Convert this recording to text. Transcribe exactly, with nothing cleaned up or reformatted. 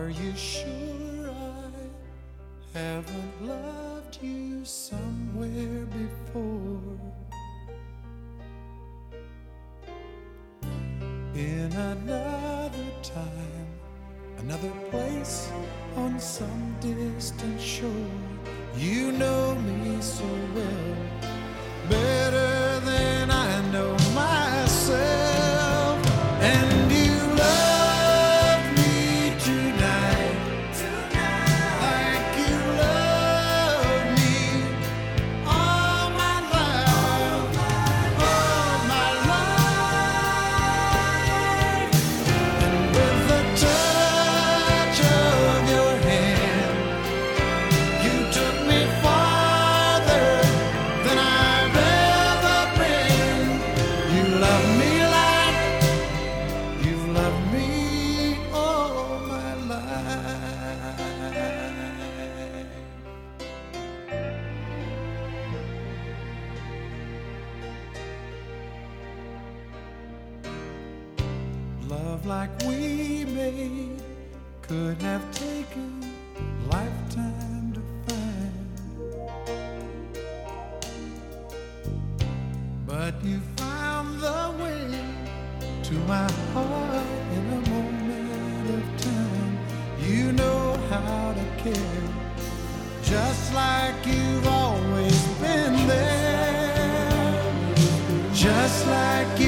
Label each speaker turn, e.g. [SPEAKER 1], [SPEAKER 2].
[SPEAKER 1] Are you sure I haven't loved you somewhere before? In another time, another place, on some distant shore. You know me so well, better than I know myself. And you love me tonight, tonight, like you love me all my life, all my life. And with the touch of your hand, you took me farther than I've ever been. You love me like you've loved me all my life. Love like we made could have taken a lifetime to find, but you found the way to my heart in a moment of time. You know how to care, just like you've always been there, just like you